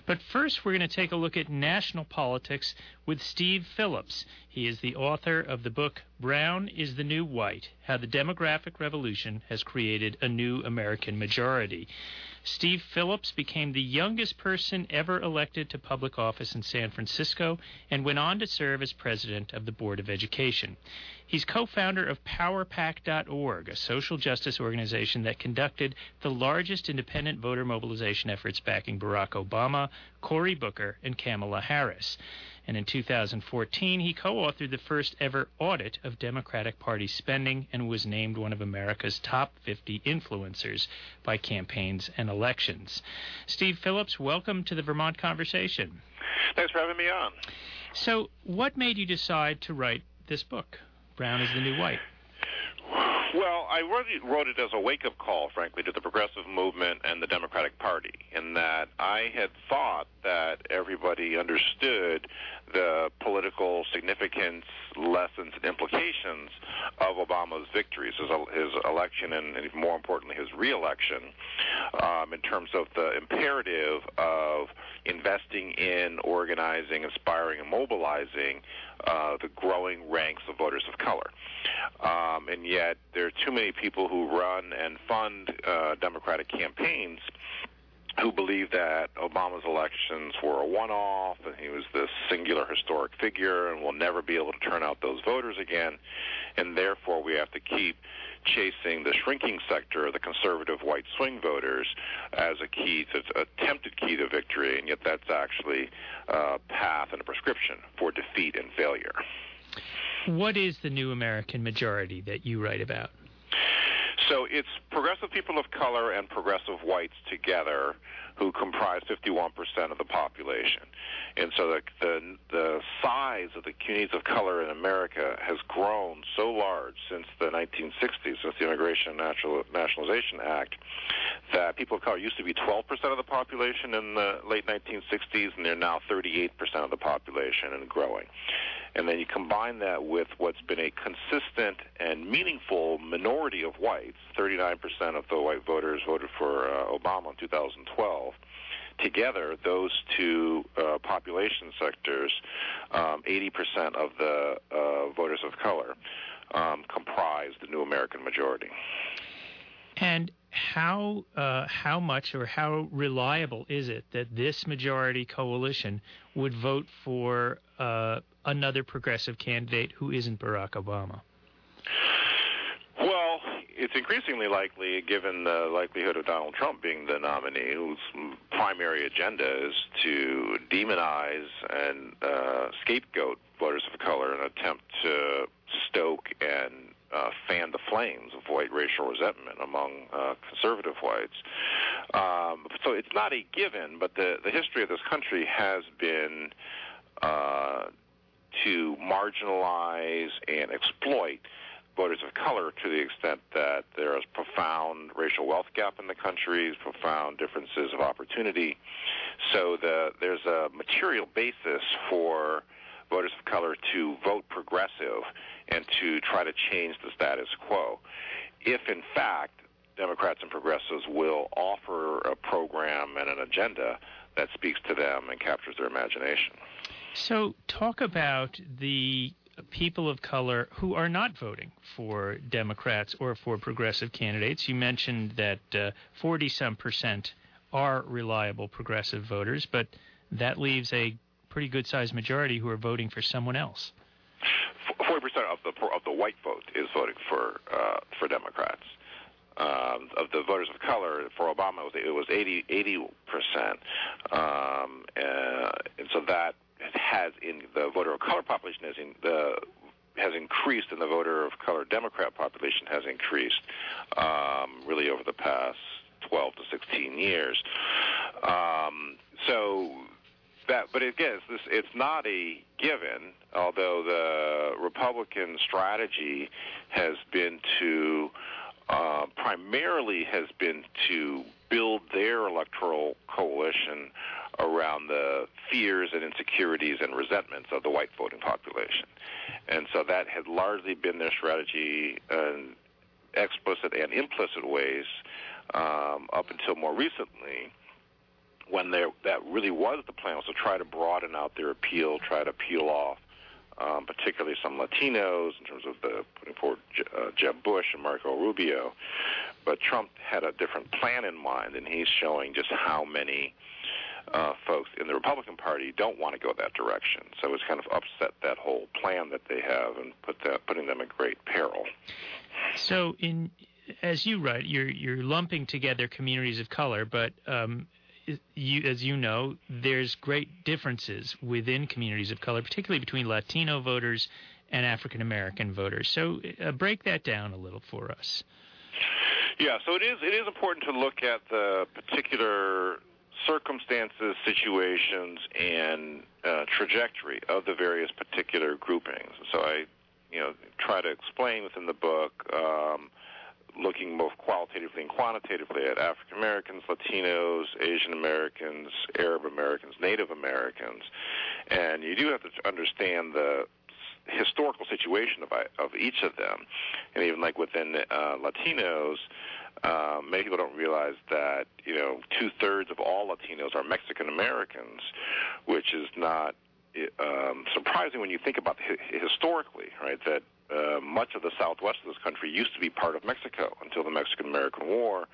But first, we're going to take a look at national politics with Steve Phillips. He is the author of the book Brown is the New White: How the Demographic Revolution Has Created a New American Majority. Steve Phillips became the youngest person ever elected to public office in San Francisco and went on to serve as president of the Board of Education. He's co-founder of PowerPack.org, a social justice organization that conducted the largest independent voter mobilization efforts backing Barack Obama, Cory Booker, and Kamala Harris. And in 2014, he co-authored the first ever audit of Democratic Party spending and was named one of America's top 50 influencers by Campaigns and Elections. Steve Phillips, welcome to the Vermont Conversation. Thanks for having me on. So, what made you decide to write this book, Brown is the New White? Well, I wrote it as a wake-up call, frankly, to the progressive movement and the Democratic Party, in that I had thought that everybody understood the political significance, lessons, and implications of Obama's victories, his election, and more importantly, his re-election, in terms of the imperative of investing in, organizing, inspiring, and mobilizing the growing ranks of voters of color. And yet there are too many people who run and fund Democratic campaigns who believe that Obama's elections were a one-off and he was this singular historic figure and will never be able to turn out those voters again, and therefore we have to keep chasing the shrinking sector, the conservative white swing voters, as a key to attempted key to victory, and yet that's actually a path and a prescription for defeat and failure. What is the new American majority that you write about? So it's progressive people of color and progressive whites together who comprise 51% of the population. And so the size of the communities of color in America has grown so large since the 1960s, since the Immigration and Nationalization Act, that people of color used to be 12% of the population in the late 1960s, and they're now 38% of the population and growing. And then you combine that with what's been a consistent and meaningful minority of whites, 39% of the white voters voted for Obama in 2012. Together, those two population sectors, 80% of the voters of color, comprise the new American majority. And how much or how reliable is it that this majority coalition would vote for another progressive candidate who isn't Barack Obama? Well, it's increasingly likely, given the likelihood of Donald Trump being the nominee, whose primary agenda is to demonize and scapegoat voters of color in an attempt to stoke and fan the flames of white racial resentment among conservative whites. So it's not a given, but the history of this country has been to marginalize and exploit voters of color to the extent that there is profound racial wealth gap in the country, profound differences of opportunity. So there's a material basis for voters of color to vote progressive and to try to change the status quo. If, in fact, Democrats and progressives will offer a program and an agenda that speaks to them and captures their imagination. So talk about the people of color who are not voting for Democrats or for progressive candidates. You mentioned that 40-some% are reliable progressive voters, but that leaves a pretty good-sized majority who are voting for someone else. 40% of the white vote is voting for Democrats. Of the voters of color for Obama, it was 80%, and so that has in the voter of color population has increased, and the voter of color Democrat population has increased really over the past 12 to 16 years. But again, it's not a given, although the Republican strategy has been to primarily build their electoral coalition around the fears and insecurities and resentments of the white voting population. And so that had largely been their strategy in explicit and implicit ways up until more recently, when that really was the plan, was to try to broaden out their appeal, try to peel off particularly some Latinos in terms of putting forward Jeb Bush and Marco Rubio. But Trump had a different plan in mind, and he's showing just how many folks in the Republican Party don't want to go that direction. So it's kind of upset that whole plan that they have and putting them in great peril. So as you write, you're lumping together communities of color, but as you know, there's great differences within communities of color, particularly between Latino voters and African American voters. So break that down a little for us. Yeah, so it is important to look at the particular circumstances, situations, and trajectory of the various particular groupings. So I try to explain within the book, looking both qualitatively and quantitatively at African Americans, Latinos, Asian Americans, Arab Americans, Native Americans, and you do have to understand the historical situation of each of them. And even like within Latinos, many people don't realize that 2/3 of all Latinos are Mexican Americans, which is not surprising when you think about historically, right? That much of the southwest of this country used to be part of Mexico until the Mexican-American War,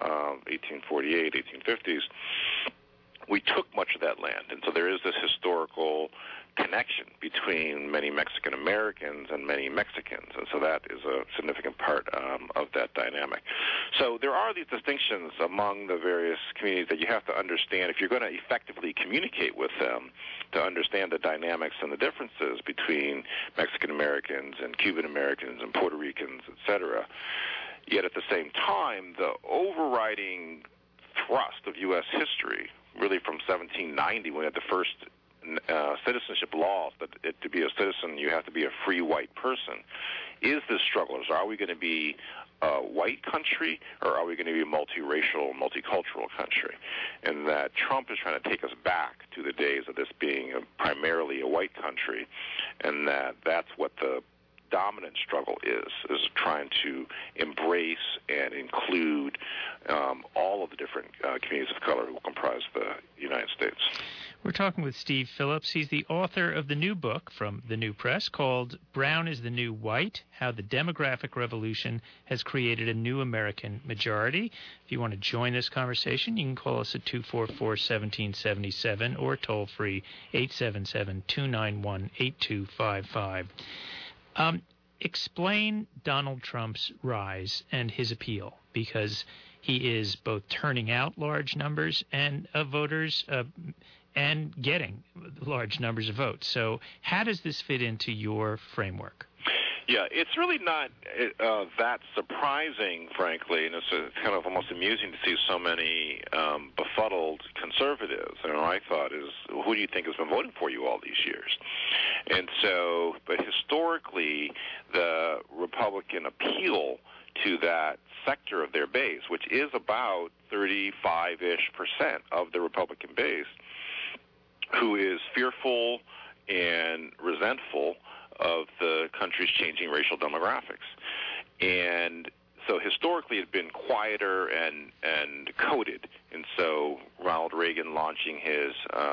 1848, 1850s. We took much of that land, and so there is this historical connection between many Mexican Americans and many Mexicans, and so that is a significant part of that dynamic. So there are these distinctions among the various communities that you have to understand if you're going to effectively communicate with them, to understand the dynamics and the differences between Mexican Americans and Cuban Americans and Puerto Ricans, et cetera. Yet at the same time, the overriding thrust of U.S. history, really from 1790, when we had the first citizenship laws that to be a citizen you have to be a free white person, is this struggle. Are we going to be a white country, or are we going to be a multiracial, multicultural country? And that Trump is trying to take us back to the days of this being primarily a white country, and that's what the dominant struggle is trying to embrace and include all of the different communities of color who comprise the United States. We're talking with Steve Phillips. He's the author of the new book from the New Press called Brown is the New White, How the Demographic Revolution Has Created a New American Majority. If you want to join this conversation, you can call us at 244-1777 or toll free 877-291-8255. Explain Donald Trump's rise and his appeal, because he is both turning out large numbers of voters and getting large numbers of votes. So how does this fit into your framework? Yeah, it's really not that surprising, frankly, and it's kind of almost amusing to see so many befuddled conservatives. And what I thought is, who do you think has been voting for you all these years? And so, but historically, the Republican appeal to that sector of their base, which is about 35-ish% of the Republican base, who is fearful and resentful of the country's changing racial demographics. And so historically it's been quieter and coded. And so Ronald Reagan launching his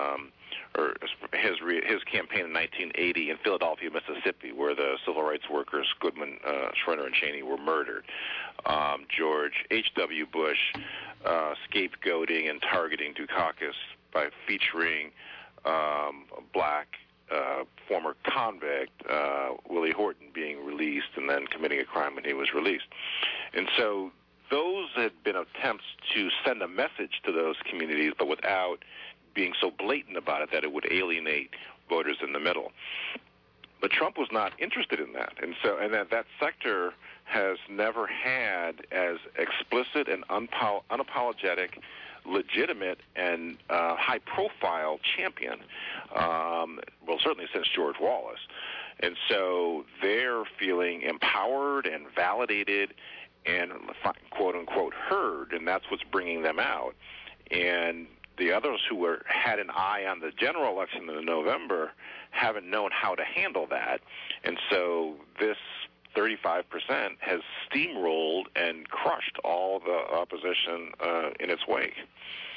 campaign in 1980 in Philadelphia, Mississippi, where the civil rights workers Goodman, Schroeder, and Cheney were murdered. George H.W. Bush scapegoating and targeting Dukakis by featuring a black former convict, Willie Horton, being released and then committing a crime when he was released. And so those had been attempts to send a message to those communities, but without being so blatant about it that it would alienate voters in the middle. But Trump was not interested in that. And so that sector has never had as explicit and unapologetic, legitimate and high-profile champion, well, certainly since George Wallace. And so they're feeling empowered and validated and, quote-unquote, heard, and that's what's bringing them out. And the others who had an eye on the general election in November haven't known how to handle that. And so this 35% has steamrolled and crushed all the opposition in its wake.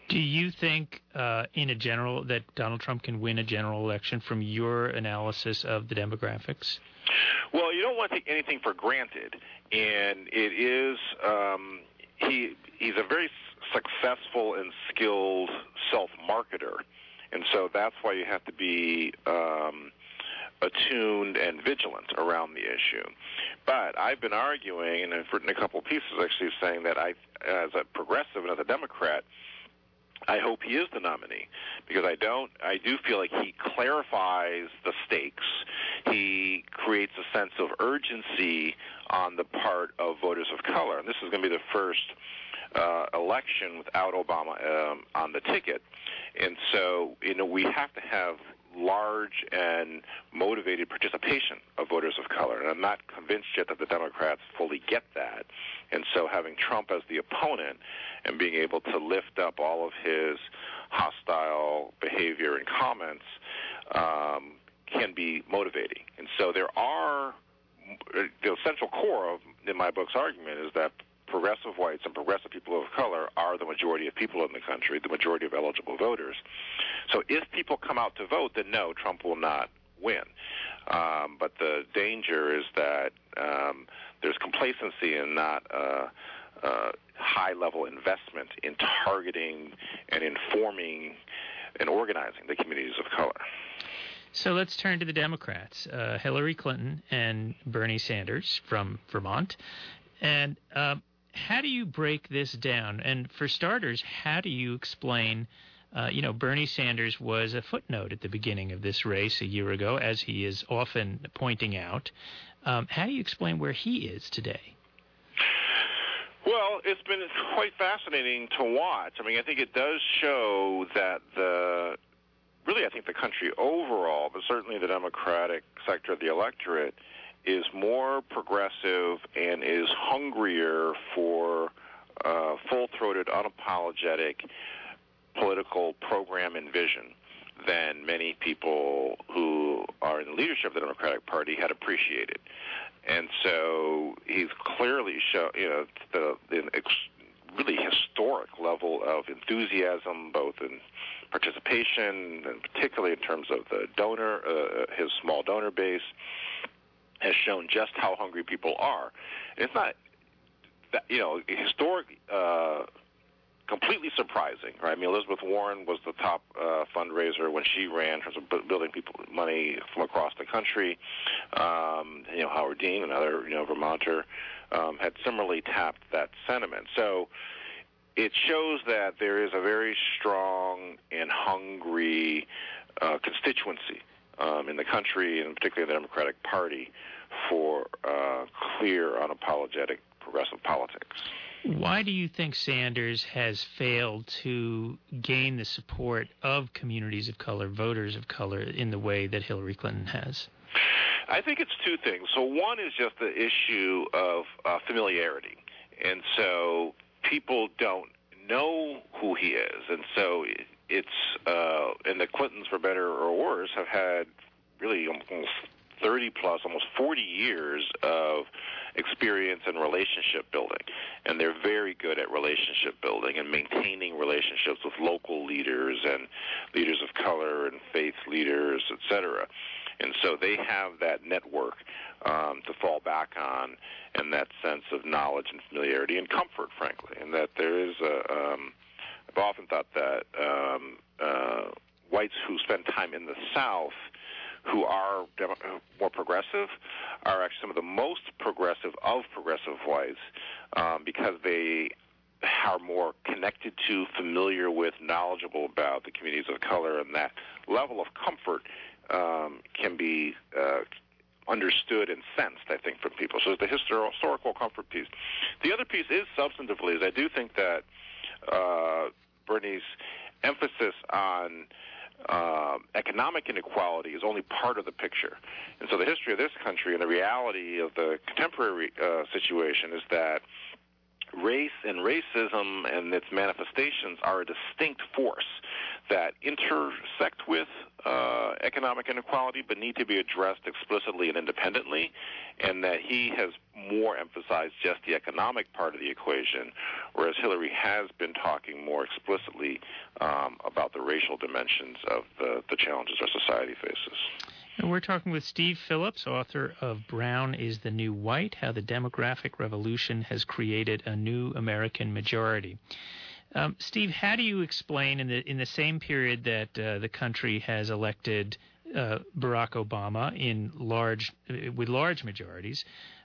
Do you think, in a general, that Donald Trump can win a general election from your analysis of the demographics? Well, you don't want to take anything for granted, and it is he's a very successful and skilled self-marketer, and so that's why you have to be attuned and vigilant around the issue. But I've been arguing, and I've written a couple of pieces actually saying that I, as a progressive and as a Democrat, I hope he is the nominee, because I do feel like he clarifies the stakes. He creates a sense of urgency on the part of voters of color. And this is going to be the first election without Obama on the ticket. And so, we have to have large and motivated participation of voters of color. And I'm not convinced yet that the Democrats fully get that. And so having Trump as the opponent and being able to lift up all of his hostile behavior and comments can be motivating. And so the central core in my book's argument is that progressive whites and progressive people of color are the majority of people in the country, the majority of eligible voters. So if people come out to vote, then no, Trump will not win. But the danger is that there's complacency and not high-level investment in targeting and informing and organizing the communities of color. So let's turn to the Democrats, Hillary Clinton and Bernie Sanders from Vermont. And how do you break this down? And for starters, how do you explain, Bernie Sanders was a footnote at the beginning of this race a year ago, as he is often pointing out. How do you explain where he is today? Well, it's been quite fascinating to watch. I mean, I think it does show that I think the country overall, but certainly the Democratic sector of the electorate, is more progressive and is hungrier for full-throated, unapologetic political program and vision than many people who are in the leadership of the Democratic Party had appreciated. And so he's clearly shown, the really historic level of enthusiasm, both in participation and particularly in terms of the donor, his small donor base, has shown just how hungry people are. It's not that, historic, completely surprising, right? I mean, Elizabeth Warren was the top fundraiser when she ran in terms of building people money from across the country. Howard Dean, another Vermonter, had similarly tapped that sentiment. So it shows that there is a very strong and hungry constituency in the country, and particularly in the Democratic Party, for clear, unapologetic progressive politics. Why do you think Sanders has failed to gain the support of communities of color, voters of color, in the way that Hillary Clinton has? I think it's two things. So one is just the issue of familiarity. And so people don't know who he is. And so it's and the Clintons, for better or worse, have had really almost 30-plus, almost 40 years of experience in relationship building. And they're very good at relationship building and maintaining relationships with local leaders and leaders of color and faith leaders, et cetera. And so they have that network to fall back on, and that sense of knowledge and familiarity and comfort, frankly. And that there is I've often thought that whites who spend time in the South who are more progressive are actually some of the most progressive of progressive whites because they are more connected to, familiar with, knowledgeable about the communities of color, and that level of comfort can be understood and sensed, I think, from people. So it's the historical comfort piece. The other piece is substantively, is I do think that Bernie's emphasis on economic inequality is only part of the picture. And so the history of this country and the reality of the contemporary situation is that race and racism and its manifestations are a distinct force that intersect with economic inequality but need to be addressed explicitly and independently, and that he has more emphasized just the economic part of the equation, whereas Hillary has been talking more explicitly about the racial dimensions of the challenges our society faces. And we're talking with Steve Phillips, author of Brown is the New White, How the Demographic Revolution Has Created a New American Majority. Steve, how do you explain in the same period that the country has elected Barack Obama with large majorities,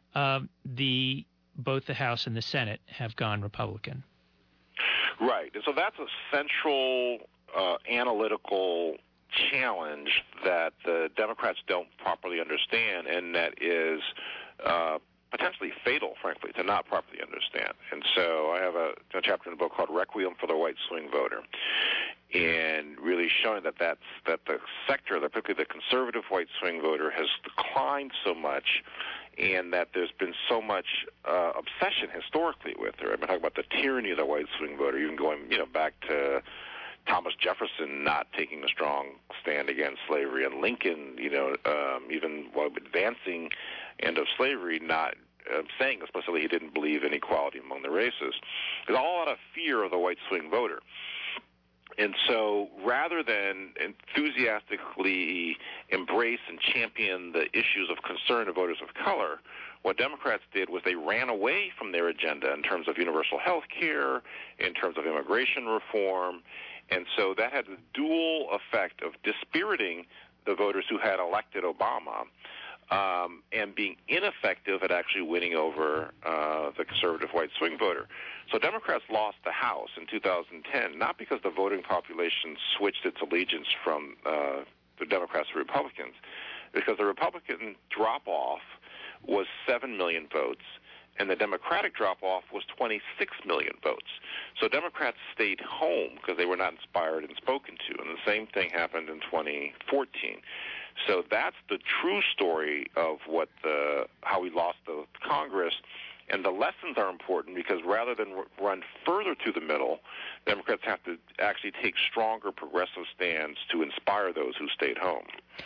both the House and the Senate have gone Republican? Right, and so that's a central analytical challenge that the Democrats don't properly understand, and that is potentially fatal, frankly, to not properly understand. And so I have a chapter in the book called Requiem for the White Swing Voter, and really showing that the sector, particularly the conservative white swing voter, has declined so much, and that there's been so much obsession historically with her. I've been talking about the tyranny of the white swing voter, even going back to Thomas Jefferson not taking a strong stand against slavery, and Lincoln, even while advancing end of slavery, not saying explicitly he didn't believe in equality among the races. There's all out of fear of the white swing voter. And so rather than enthusiastically embrace and champion the issues of concern of voters of color, what Democrats did was they ran away from their agenda in terms of universal health care, in terms of immigration reform, and so that had the dual effect of dispiriting the voters who had elected Obama, and being ineffective at actually winning over the conservative white swing voter. So Democrats lost the House in 2010, not because the voting population switched its allegiance from the Democrats to Republicans, because the Republican drop-off was 7 million votes, and the Democratic drop-off was 26 million votes. So Democrats stayed home because they were not inspired and spoken to, and the same thing happened in 2014. So that's the true story of how we lost the Congress, and the lessons are important because rather than run further to the middle, Democrats have to actually take stronger progressive stands to inspire those who stayed home.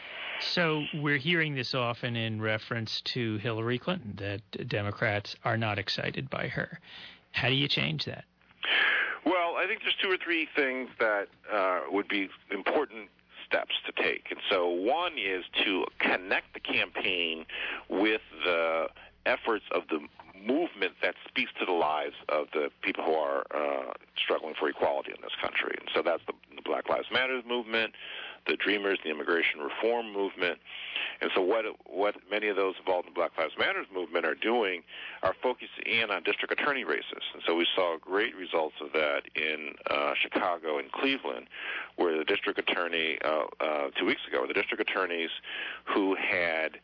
So we're hearing this often in reference to Hillary Clinton, that Democrats are not excited by her. How do you change that? Well, I think there's two or three things that would be important steps to take. And so one is to connect the campaign with the efforts of the movement that speaks to the lives of the people who are struggling for equality in this country. And so that's the Black Lives Matter movement, the Dreamers, the immigration reform movement. And so what many of those involved in the Black Lives Matter movement are doing are focusing in on district attorney races. And so we saw great results of that in Chicago and Cleveland, where the district attorney, 2 weeks ago, the district attorneys who had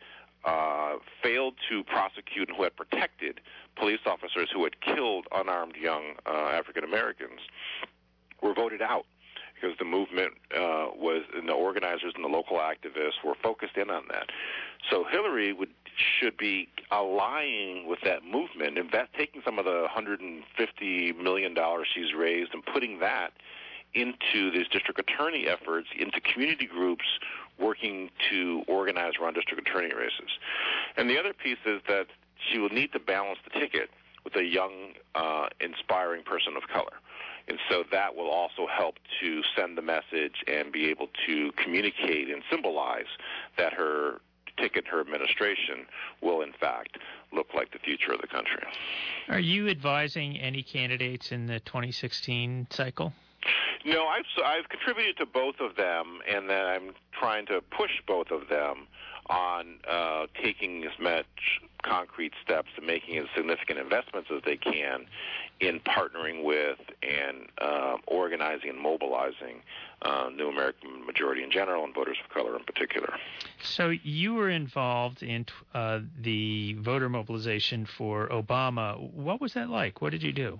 failed to prosecute and who had protected police officers who had killed unarmed young African Americans were voted out, because the movement and the organizers and the local activists were focused in on that. So Hillary should be allying with that movement, and taking some of the $150 million she's raised and putting that into these district attorney efforts, into community groups working to organize around district attorney races. And the other piece is that she will need to balance the ticket with a young, inspiring person of color. And so that will also help to send the message and be able to communicate and symbolize that her ticket, her administration, will in fact look like the future of the country. Are you advising any candidates in the 2016 cycle? No, I've contributed to both of them, and then I'm trying to push both of them on taking as much concrete steps and making as significant investments as they can in partnering with and organizing and mobilizing New American Majority in general and voters of color in particular. So you were involved in the voter mobilization for Obama. What was that like? What did you do?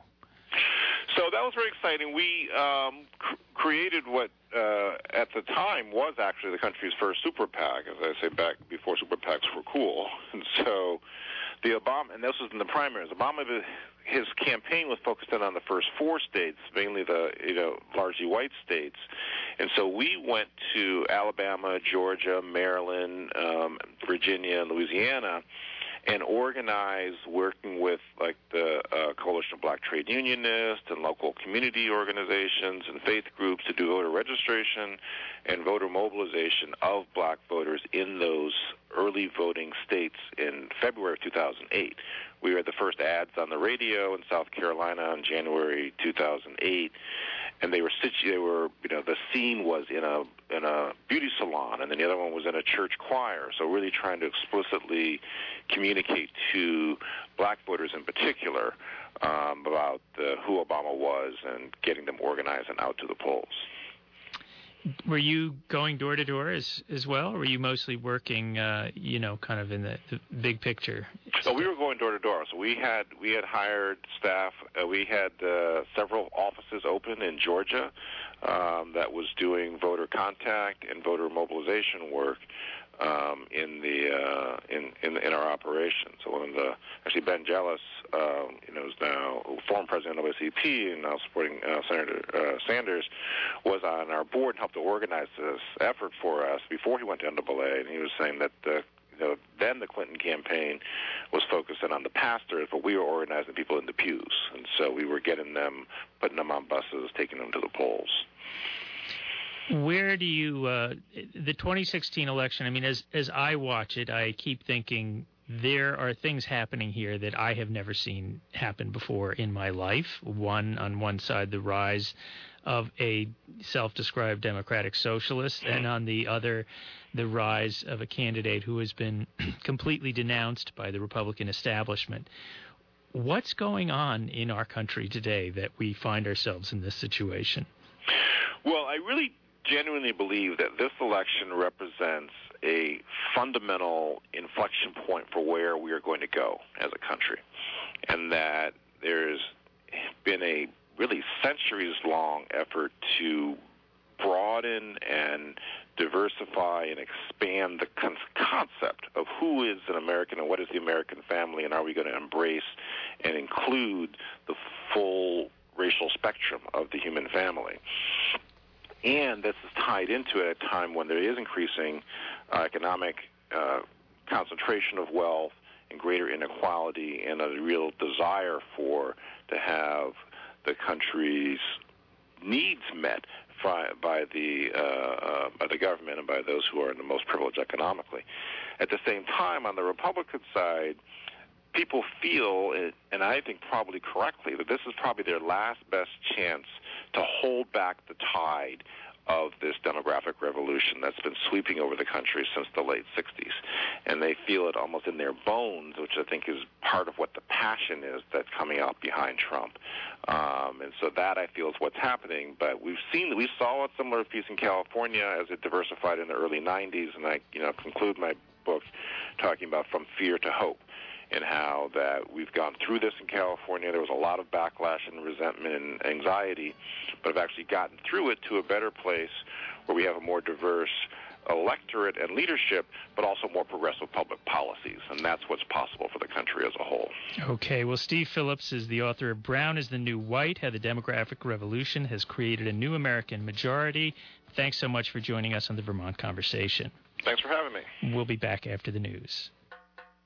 So that was very exciting. We created what at the time was actually the country's first super PAC, as I say, back before super PACs were cool. And so the Obama, and this was in the primaries, Obama his campaign was focused in on the first 4 states, mainly the largely white states, and so we went to Alabama, Georgia, Maryland, Virginia, and Louisiana, and organized, working with like the Coalition of Black Trade Unionists and local community organizations and faith groups to do voter registration and voter mobilization of black voters in those early voting states in February of 2008. We had the first ads on the radio in South Carolina in January 2008, and the scene was in a beauty salon, and then the other one was in a church choir. So really trying to explicitly communicate to black voters in particular about who Obama was and getting them organized and out to the polls. Were you going door to door as well, or were you mostly working, kind of in the big picture? So we were going door to door. So we had hired staff. We had several offices open in Georgia that was doing voter contact and voter mobilization work in our operation. So Ben Jealous, is now former president of OCP and now supporting Senator Sanders, was on our board and helped to organize this effort for us before he went to NAA. And he was saying that then the Clinton campaign was focusing on the pastors, but we were organizing people in the pews, and so we were getting them, putting them on buses, taking them to the polls. Where do you the 2016 election? I mean, as I watch it, I keep thinking there are things happening here that I have never seen happen before in my life. On one side, the rise of a self-described democratic socialist, and on the other, the rise of a candidate who has been completely denounced by the Republican establishment. What's going on in our country today that we find ourselves in this situation? Well, I really genuinely believe that this election represents a fundamental inflection point for where we are going to go as a country, and that there's been a really centuries-long effort to broaden and diversify and expand the concept of who is an American and what is the American family, and are we going to embrace and include the full racial spectrum of the human family. And this is tied into it at a time when there is increasing economic concentration of wealth and greater inequality, and a real desire to have the country's needs met by the government and by those who are in the most privileged economically. At the same time, on the Republican side, people feel, and I think probably correctly, that this is probably their last best chance to hold back the tide of this demographic revolution that's been sweeping over the country since the late 60s. And they feel it almost in their bones, which I think is part of what the passion is that's coming out behind Trump. And so that, I feel, is what's happening. But we saw a similar piece in California as it diversified in the early 90s, and I conclude my book talking about From Fear to Hope, and how that we've gone through this in California. There was a lot of backlash and resentment and anxiety, but have actually gotten through it to a better place where we have a more diverse electorate and leadership, but also more progressive public policies, and that's what's possible for the country as a whole. Okay, well, Steve Phillips is the author of Brown is the New White, How the Demographic Revolution Has Created a New American Majority. Thanks so much for joining us on the Vermont Conversation. Thanks for having me. We'll be back after the news.